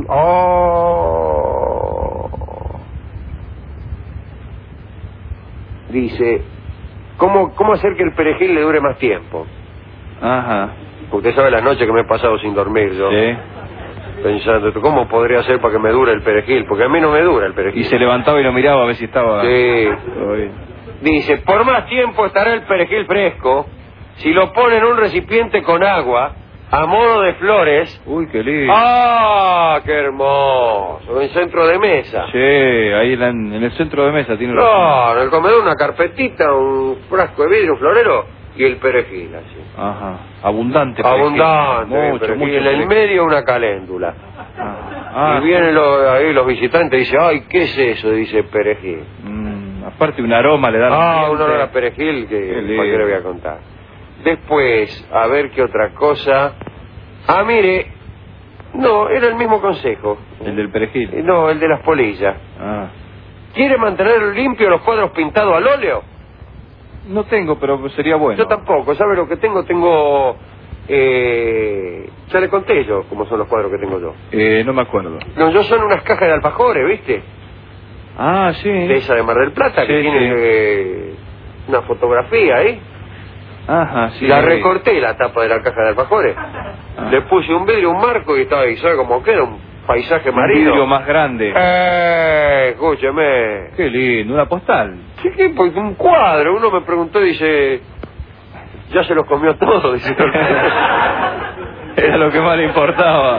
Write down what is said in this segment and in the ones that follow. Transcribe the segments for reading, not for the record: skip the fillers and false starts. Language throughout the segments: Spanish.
Dice, ¿cómo hacer que el perejil le dure más tiempo? Ajá. Porque usted sabe la noche que me he pasado sin dormir yo. Sí. Pensando, ¿cómo podría hacer para que me dure el perejil? Porque a mí no me dura el perejil. Y se levantaba y lo miraba a ver si estaba... Sí. Todo bien. Dice, por más tiempo estará el perejil fresco si lo pone en un recipiente con agua a modo de flores. Uy, qué lindo. ¡Ah, qué hermoso! En centro de mesa. Sí, ahí en el centro de mesa tiene... No, en el comedor una carpetita, un frasco de vidrio, un florero y el perejil así. Ajá. Abundante. Abundante. Mucho, perejil. mucho. Y en el medio una caléndula. Ah, y vienen ahí los visitantes y dicen, ay, ¿qué es eso? Dice perejil. Aparte un aroma le da... Un olor a perejil que ¿para qué le voy a contar? Después, a ver qué otra cosa. Mire, no, era el mismo consejo. ¿El del perejil? No, el de las polillas. ¿Quiere mantener limpio los cuadros pintados al óleo? No tengo, pero sería bueno. Yo tampoco, ¿sabe lo que tengo? Ya le conté yo cómo son los cuadros que tengo yo. No me acuerdo. No, yo son unas cajas de alfajores, ¿viste? Ah, sí. De esa de Mar del Plata, que tiene una fotografía ahí. Ajá, sí. La recorté la tapa de la caja de alfajores. Le puse un vidrio, un marco y estaba ahí, ¿sabe cómo queda? Un paisaje marino. Un vidrio más grande. Escúcheme. Qué lindo, una postal. Sí, pues un cuadro. Uno me preguntó y dice, ya se los comió todo, dice. Era lo que más le importaba.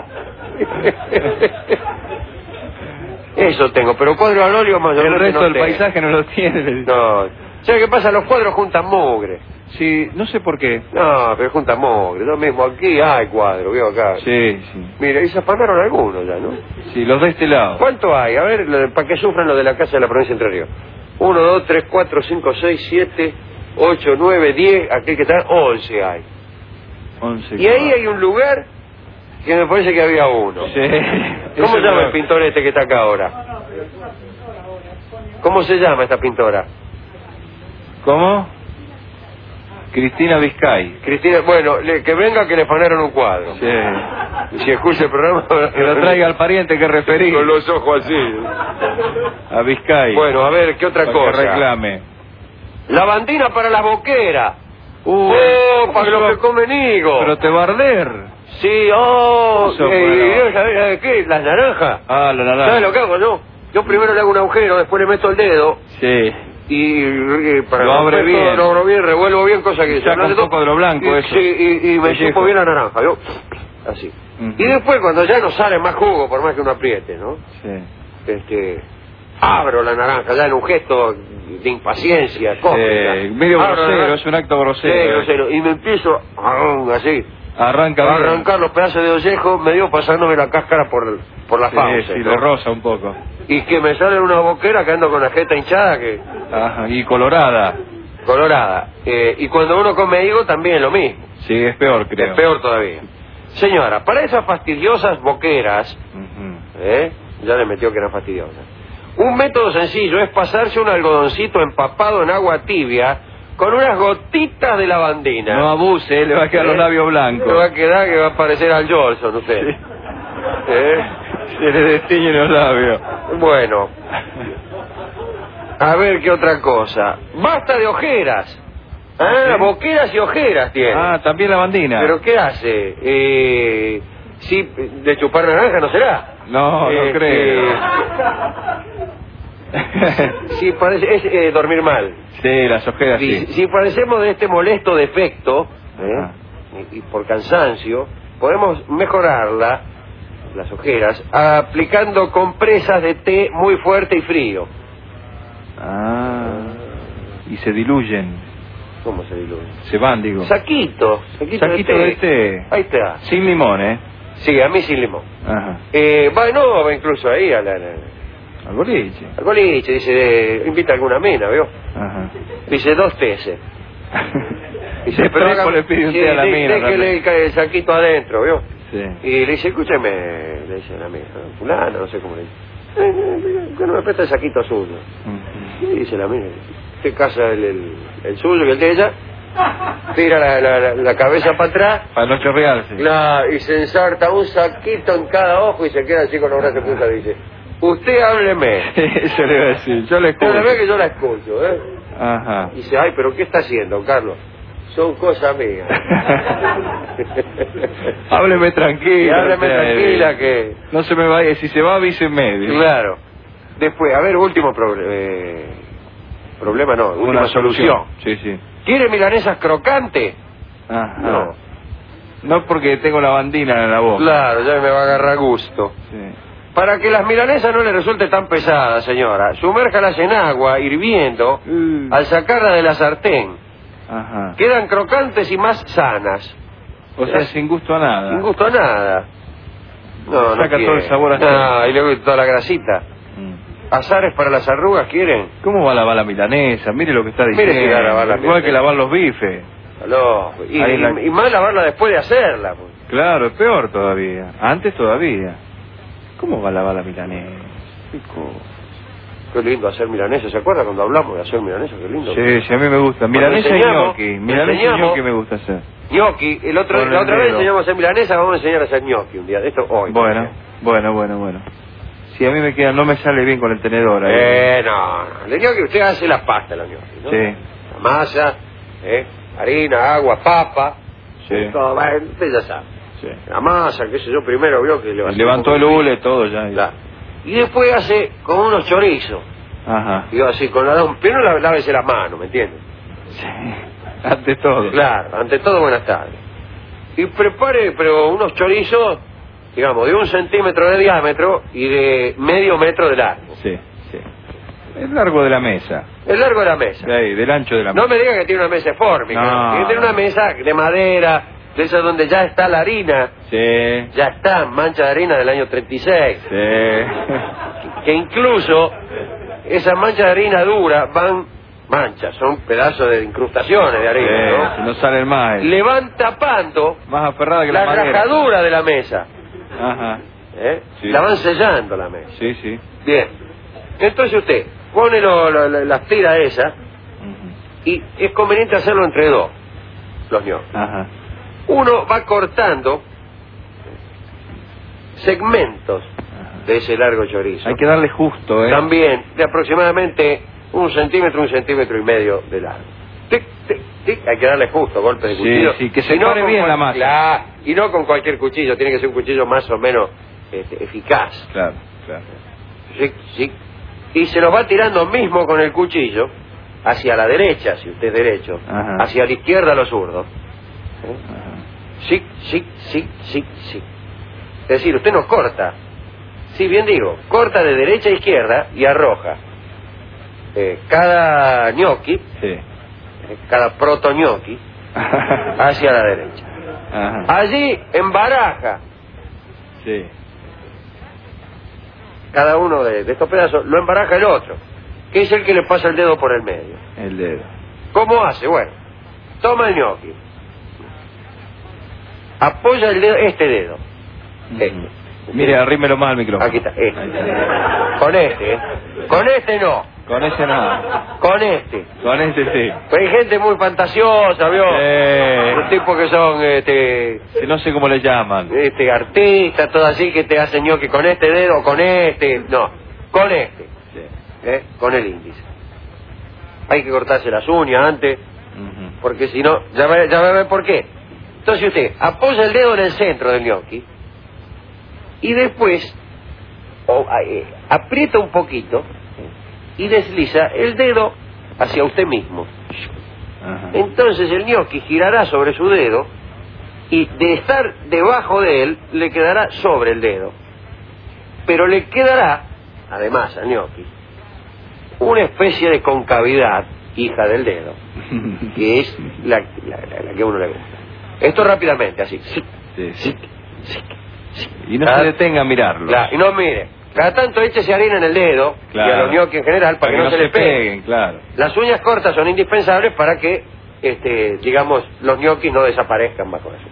Eso tengo, pero cuadro al óleo más. El resto del paisaje no lo tiene. No. ¿Sabe qué pasa? Los cuadros juntan mugre. Sí, no sé por qué. No, pero juntan mugre. Yo mismo aquí hay cuadros, veo acá. Sí, sí. Mira, y se afanaron algunos ya, ¿no? Sí, los de este lado. ¿Cuánto hay? A ver, para que sufran los de la casa de la provincia de Entre Ríos. 1, 2, 3, 4, 5, 6, 7, 8, 9, 10, aquel que está, 11 hay. 11. Y ahí hay un lugar que me parece que había uno. Sí. ¿Cómo se llama el pintor este que está acá ahora? ¿Cómo se llama esta pintora? ¿Cómo? Cristina Vizcay. Cristina, bueno, que venga que le afanaron un cuadro. Sí. Si escucha el programa... Que lo traiga al pariente que referí. Con los ojos así. A Vizcay. Bueno, a ver, ¿qué otra para cosa? Que reclame. Lavandina para las boqueras. Para los que comen higo. Pero te barder. Sí, ¿sabes qué? Las naranjas. La naranja. ¿Sabes lo que hago yo? Yo primero le hago un agujero, después le meto el dedo. Sí. Y para lo abre bien. Lo abro bien, revuelvo bien, cosa que... Saca un poco de lo blanco, eso. Sí, y me chupo bien la naranja, yo... Así. Y después, cuando ya no sale más jugo, por más que uno apriete, ¿no? Sí. Abro la naranja, ya en un gesto de impaciencia, medio grosero, es un acto grosero. Sí, grosero. Y me empiezo, así... Arrancar los pedazos de ollejo, medio pasándome la cáscara por la fauces. Sí, ¿no? le rosa un poco. Y que me sale una boquera que ando con la jeta hinchada que... Ajá, y colorada. Y cuando uno come higo también lo mismo. Sí, es peor, creo. Es peor todavía. Señora, para esas fastidiosas boqueras, ya le metió que eran fastidiosas, un método sencillo es pasarse un algodoncito empapado en agua tibia con unas gotitas de lavandina. No abuse, le va a quedar los labios blancos. Le va a quedar que va a parecer al Jolson, usted. Sí. Se le destiñen los labios. Bueno. A ver qué otra cosa. Basta de ojeras. ¿Sí? Boqueras y ojeras tiene. También lavandina. ¿Pero qué hace? Sí, de chupar naranja no será. No, no creo. Sí, parece, es dormir mal. Sí, las ojeras sí. Si padecemos de este molesto defecto, y por cansancio, podemos mejorarla, las ojeras, aplicando compresas de té muy fuerte y frío. Y se diluyen. ¿Cómo se diluyen? Se van, digo. Saquito de té. Ahí está. Sin limón, ¿eh? Sí, a mí sin limón. Va incluso ahí al boliche. Al boliche, dice, invita a alguna mina, ¿veo? Dice 2 tés. Dice, pero le pide un té a la mina. Déjele el saquito adentro, ¿veo? Sí. Y le dice, escúcheme, le dice a la mina, fulana, no sé cómo le dice, que no me presta el saquito suyo. Y dice la mina, usted casa el suyo y el de ella, tira la cabeza para atrás, Para no chorrearse. y se ensarta un saquito en cada ojo y se queda así con los brazos cruzados y dice, usted hábleme. Eso le iba a decir, yo le escucho. Hábleme que yo la escucho, ¿eh? Ajá. Y dice, ay, pero ¿qué está haciendo, Carlos? Son cosas mías. Hábleme tranquila. Hábleme tranquila que... No se me vaya, si se va avíseme. Claro. Después, a ver, último problema, no, última solución. Sí, sí. ¿Quiere milanesas crocantes? Ajá. No. No porque tengo la bandina en la boca. Claro, ya me va a agarrar gusto. Sí. Para que las milanesas no le resulte tan pesadas, señora, sumérjalas en agua hirviendo al sacarlas de la sartén. Ajá. Quedan crocantes y más sanas. O sea, sin gusto a nada. Sin gusto a nada. No, Saca todo el sabor así. y luego toda la grasita. ¿Azares para las arrugas quieren? ¿Cómo va a lavar la milanesa? Mire lo que está diciendo. Mire si va a lavar la Igual milanesa. que lavar los bifes. Aló. Y más lavarla después de hacerla. Pues. Claro, es peor todavía. Antes todavía. ¿Cómo va a lavar la milanesa? Qué cosa. Qué lindo hacer milanesa. ¿Se acuerda cuando hablamos de hacer milanesa? Qué lindo. Sí, sí, a mí me gusta. Milanesa y gnocchi. Milanesa y enseñamos gnocchi me gusta hacer. Gnocchi. La otra vez enseñamos a hacer milanesa, vamos a enseñar a hacer gnocchi un día. Esto hoy. Bueno. Si a mí me queda, no me sale bien con el tenedor ahí. No. El gnocchi, usted hace la pasta, la gnocchi, ¿no? Sí. La masa, harina, agua, papa. Sí. Todo, usted ya sabe. Sí. La masa, qué sé yo, primero vio que Levantó el hule, todo ya. Claro. Y después hace con unos chorizos. Ajá. Digo así, con la primero lávese las manos, ¿me entiendes? Sí. Ante todo. Claro, ante todo, buenas tardes. Y prepare, pero unos chorizos, digamos, de 1 centímetro de diámetro y de medio metro de largo. Sí, sí. El largo de la mesa. El largo de la mesa. De ahí, del ancho de la mesa. No me diga que tiene una mesa fórmica. No. Tiene que tener una mesa de madera, de esa donde ya está la harina. Sí. Ya está, mancha de harina del año 36. Sí. Que incluso esas manchas de harina dura manchas, son pedazos de incrustaciones de harina, ¿no? Si no salen más. Le van tapando Más aferrada que la la madera. rajadura de la mesa. Ajá. Sí. La van sellando la mesa. Sí, sí. Bien. Entonces usted pone las tiras esas y es conveniente hacerlo entre dos, los gnocchi. Ajá. Uno va cortando segmentos de ese largo chorizo. Hay que darle justo, ¿eh? También de aproximadamente 1 centímetro, 1,5 centímetros de largo. Tic, tic, tic. Hay que darle justo, golpe de cuchillo. Sí, que se Y no pare con bien la masa. Claro, y no con cualquier cuchillo, tiene que ser un cuchillo más o menos eficaz. Claro, claro. Sí, sí. Y se los va tirando mismo con el cuchillo hacia la derecha, si usted es derecho, Ajá. hacia la izquierda los zurdos. Ajá. Sí, sí, sí, sí, sí. Es decir, usted no corta. Sí, bien digo, corta de derecha a izquierda y arroja cada gnocchi, Sí. cada proto gnocchi, hacia la derecha. Ajá. Allí embaraja Sí. cada uno de estos pedazos, lo embaraja el otro, que es el que le pasa el dedo por el medio. El dedo. ¿Cómo hace? Bueno, toma el gnocchi, apoya el dedo, este dedo, este. Mire, arrímelo más al micrófono. Aquí está, este. Con este, Con este no. Con ese nada. Con este. Con este sí. Pues hay gente muy fantasiosa, ¿vio? Los tipos que son, Que no sé cómo le llaman. artistas, todo así, que te hacen gnocchi con este dedo, con este. No, con este. Sí. Con el índice. Hay que cortarse las uñas antes, porque si no, ya va a ver por qué. Entonces usted apoya el dedo en el centro del gnocchi y después aprieta un poquito y desliza el dedo hacia usted mismo. Ajá. Entonces el gnocchi girará sobre su dedo y de estar debajo de él le quedará sobre el dedo. Pero le quedará, además al gnocchi, una especie de concavidad, hija del dedo, que es la que a uno le gusta. Esto rápidamente, así. Sí, sí. Sí, sí. Y no se detenga a mirarlo. Claro, y no mire. Cada tanto échese harina en el dedo, Claro. y a los gnocchi en general, para que no se les pegue. peguen, claro. Las uñas cortas son indispensables para que, digamos, los gnocchis no desaparezcan bajo eso.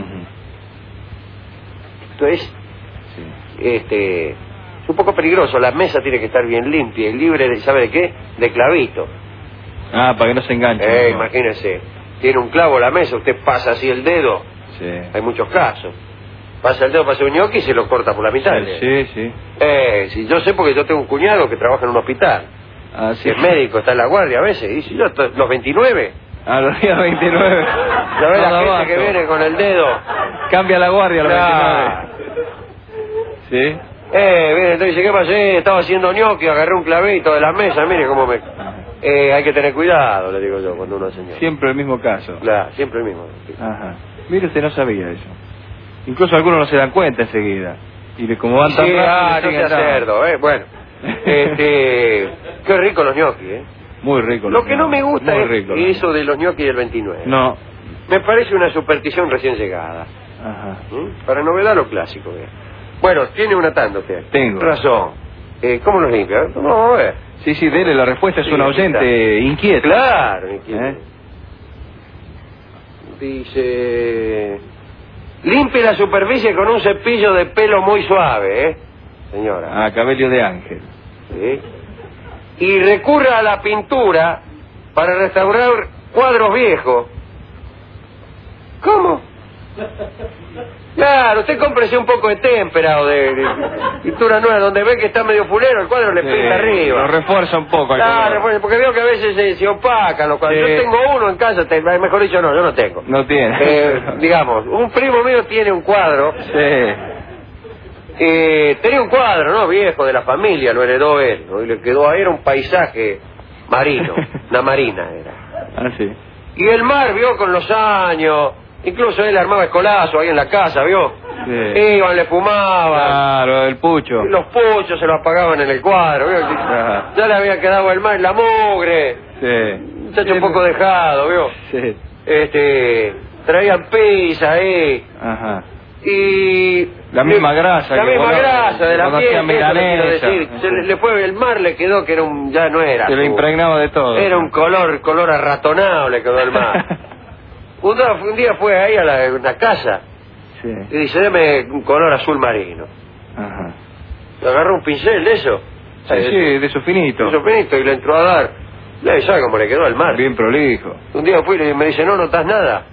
Entonces, Sí. es un poco peligroso. La mesa tiene que estar bien limpia y libre de, ¿sabe de qué? De clavito. Ah, para que no se enganche. Imagínense. tiene un clavo en la mesa, usted pasa así el dedo. Sí. Hay muchos casos. Pasa el dedo para hacer un ñoqui y se lo corta por la mitad. Sí, sí. Sí, yo sé porque yo tengo un cuñado que trabaja en un hospital. Ah, sí. Es médico, está en la guardia a veces. Y dice, yo, los 29. A los días 29. Ya ves No, la gente abajo. que viene con el dedo. Cambia la guardia a los Claro. 29. ¿Sí? Viene, entonces dice, ¿qué pasé? Estaba haciendo ñoqui, agarré un clavito de la mesa, mire cómo me... hay que tener cuidado, le digo yo, cuando uno hace ñoqui. Siempre el mismo caso. Claro, siempre el mismo. Ajá. Mire, usted no sabía eso. Incluso algunos no se dan cuenta enseguida. Y como van tan Sí, rápido... no sea cerdo, Bueno, qué rico los ñoquis, Muy rico. Lo que no me gusta muy es rico, eso de los ñoquis del 29. No. Me parece una superstición recién llegada. Ajá. Para novedad lo clásico, Bueno, tiene una tanda usted. Tengo. Razón. ¿Cómo los limpia? Vamos a ver. Sí, sí, dele, la respuesta es Sí, una aquí oyente inquieta. Claro, inquieta. Dice... Limpie la superficie con un cepillo de pelo muy suave, señora. Ah, cabello de ángel. ¿Sí? Y recurra a la pintura para restaurar cuadros viejos. ¿Cómo? Claro, usted cómprese un poco de témpera o de pintura nueva, donde ve que está medio fulero, el cuadro le pinta arriba. Lo refuerza un poco. Claro, porque veo que a veces se opacan los cuadros. Sí. Yo tengo uno en casa, mejor dicho no, yo no tengo. No tiene. Digamos, un primo mío tiene un cuadro. Sí. Tenía un cuadro, ¿no? Viejo, de la familia, lo heredó él, ¿no? Y le quedó ahí, era un paisaje marino, una marina era. Ah, sí. Y el mar, vio, con los años, incluso él armaba escolazo ahí en la casa, vio. Sí. Iban, le fumaban. Claro, el pucho. Y los puchos se lo apagaban en el cuadro, vio. Ajá. Ya le había quedado el mar en la mugre. Sí. Muchacho un poco dejado, vio. Sí. Traían pizza ahí. Ajá. Y la misma grasa. La misma grasa de la piel, eso le quiero milanesa. decir. Le fue, el mar le quedó que era ya no era. Se lo impregnaba de todo. Era un color arratonado le quedó el mar. un día fue ahí a una casa. Sí. Y dice, deme un color azul marino. Ajá. Le agarró un pincel de eso. Sí, de esos finitos. De esos finitos y le entró a dar. ¿Sabe cómo le quedó el mar? Bien prolijo. Un día fui y me dice, ¿no notas nada?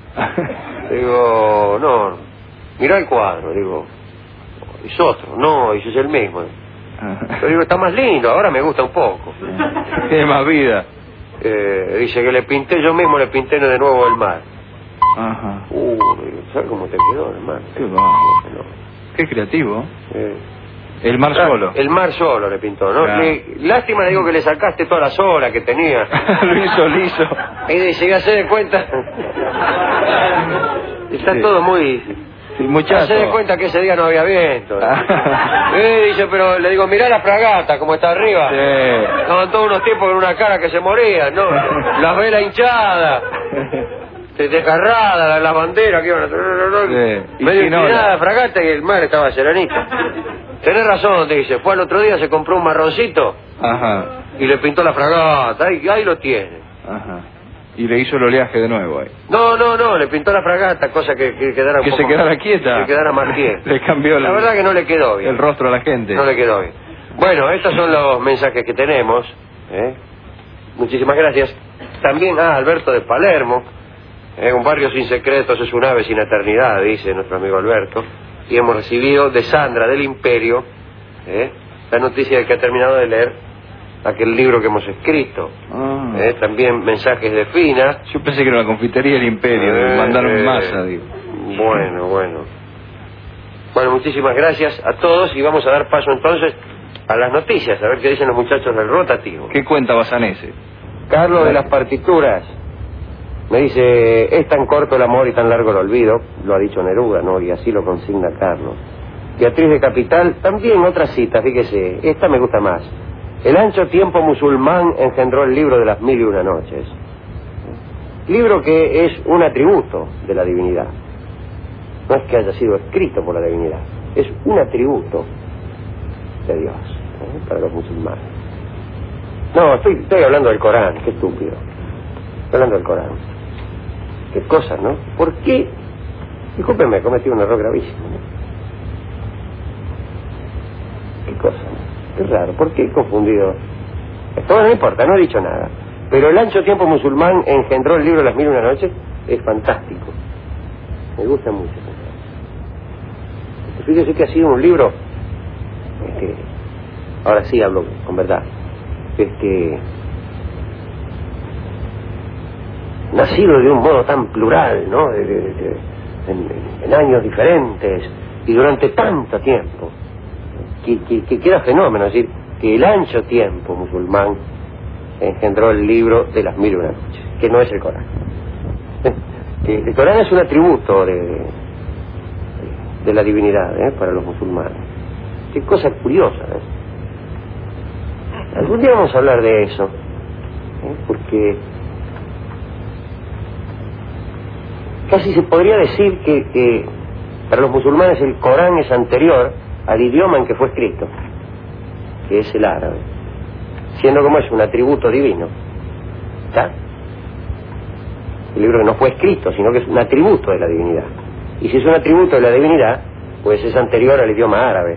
Digo, no. Mirá el cuadro, digo, es otro, no, ese es el mismo. Pero digo, está más lindo, ahora me gusta un poco. Tiene más vida. Dice que le pinté, yo mismo le pinté de nuevo el mar. Ajá. ¿Sabes cómo te quedó el mar? Qué bajo. Qué creativo. El mar solo. El mar solo le pintó, ¿no? Claro. Lástima, digo, que le sacaste todas las olas que tenía. Lo hizo liso. Y dice, ya se de cuenta. Está Sí. todo muy... Sí, muchacho. Se de cuenta que ese día no había viento. Dice, pero le digo, mirá la fragata como está arriba. Sí. Estaban todos unos tipos con una cara que se morían, ¿no? Las velas hinchadas, desgarradas, las banderas que iban Sí. medio Y sin ola. inclinada la fragata y el mar estaba serenito. Tenés razón, dice, fue al otro día, se compró un marroncito Ajá. y le pintó la fragata, ahí lo tiene. Ajá. Y le hizo el oleaje de nuevo ahí. No, le pintó la fragata, cosa que quedara un Que poco se quedara más, quieta. que quedara más quieta. Le cambió La verdad que no le quedó bien. el rostro a la gente. No le quedó bien. Bueno, estos son los mensajes que tenemos. Muchísimas gracias. También a Alberto de Palermo. Un barrio sin secretos es un ave sin eternidad, dice nuestro amigo Alberto. Y hemos recibido de Sandra del Imperio la noticia de que ha terminado de leer aquel libro que hemos escrito. También mensajes de Fina. Yo pensé que era una confitería del Imperio. Me mandaron masa, digo. Bueno. Bueno, muchísimas gracias a todos y vamos a dar paso entonces a las noticias, a ver qué dicen los muchachos del rotativo. ¿Qué cuenta Basanese? Carlos de las partituras me dice, es tan corto el amor y tan largo el olvido, lo ha dicho Neruda, ¿no? Y así lo consigna Carlos. Beatriz de Capital, también otra cita, fíjese, esta me gusta más. El ancho tiempo musulmán engendró el libro de las 1001 noches. Libro que es un atributo de la divinidad. No es que haya sido escrito por la divinidad, es un atributo de Dios, para los musulmanes. No, estoy hablando del Corán, qué estúpido. Estoy hablando del Corán. Qué cosa, ¿no? ¿Por qué? Discúlpenme, he cometido un error gravísimo, ¿no? Qué cosa, ¿no? Qué raro, ¿por qué he confundido? Esto no importa, no he dicho nada. Pero el ancho tiempo musulmán engendró el libro Las Mil y una Noches. Es fantástico. Me gusta mucho. Fíjese que ha sido un libro, ahora sí hablo con verdad, nacido de un modo tan plural, ¿no? En años diferentes y durante tanto tiempo, que queda fenómeno, es decir, que el ancho tiempo musulmán engendró el libro de Las Mil y una Noches, que no es el Corán. El Corán es un atributo de la divinidad, para los musulmanes. Qué cosa curiosa, Algún día vamos a hablar de eso, porque casi se podría decir que para los musulmanes el Corán es anterior al idioma en que fue escrito, que es el árabe, siendo como es un atributo divino. ¿Está? El libro que no fue escrito, sino que es un atributo de la divinidad. Y si es un atributo de la divinidad, pues es anterior al idioma árabe,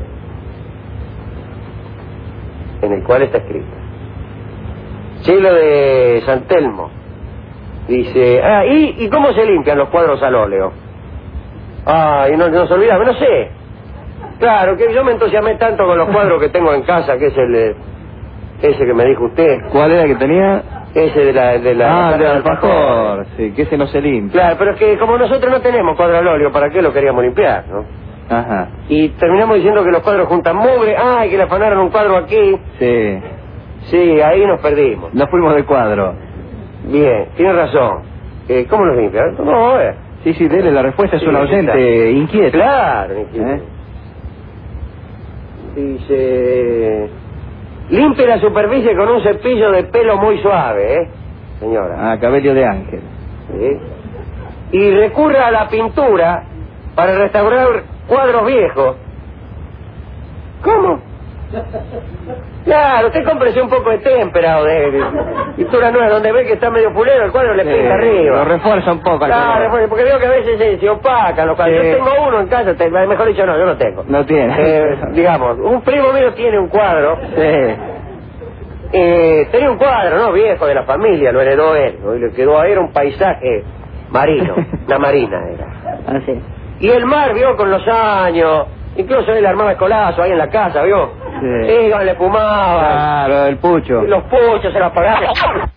en el cual está escrito. Chelo de San Telmo dice, ¿y cómo se limpian los cuadros al óleo? Y no nos olvidamos, no sé. Claro, que yo me entusiasmé tanto con los cuadros que tengo en casa, que es ese que me dijo usted. ¿Cuál era que tenía? Ese de la del alfajor, sí, que ese no se limpia. Claro, pero es que como nosotros no tenemos cuadro al óleo, ¿para qué lo queríamos limpiar, no? Ajá. Y terminamos diciendo que los cuadros juntan mugre, que le afanaron un cuadro aquí. Sí. Sí, ahí nos perdimos. Nos fuimos de cuadro. Bien, tiene razón. ¿Cómo los limpia? No, Sí, dele, la respuesta es sí, un oyente inquieto. Claro, inquieto. Dice... Limpie la superficie con un cepillo de pelo muy suave, señora. Cabello de ángel. ¿Sí? Y recurra a la pintura para restaurar cuadros viejos. ¿Cómo? Claro, usted cómprese un poco de témpera o de pintura nueva, donde ve que está medio fulero, el cuadro le pinta arriba. Lo refuerza un poco. Claro, porque veo que a veces se opacan los cuadros. Yo tengo uno en casa, mejor dicho no, yo no tengo. No tiene. Digamos, un primo mío tiene un cuadro. Sí. Tenía un cuadro, ¿no? Viejo, de la familia, lo heredó él, ¿no? Y le quedó ahí, era un paisaje marino, una marina era. Sí. Y el mar, vio, con los años, incluso él armaba escolazo ahí en la casa, vio. Sí. Le fumaba. Claro, el pucho. Los puchos se los pagaba.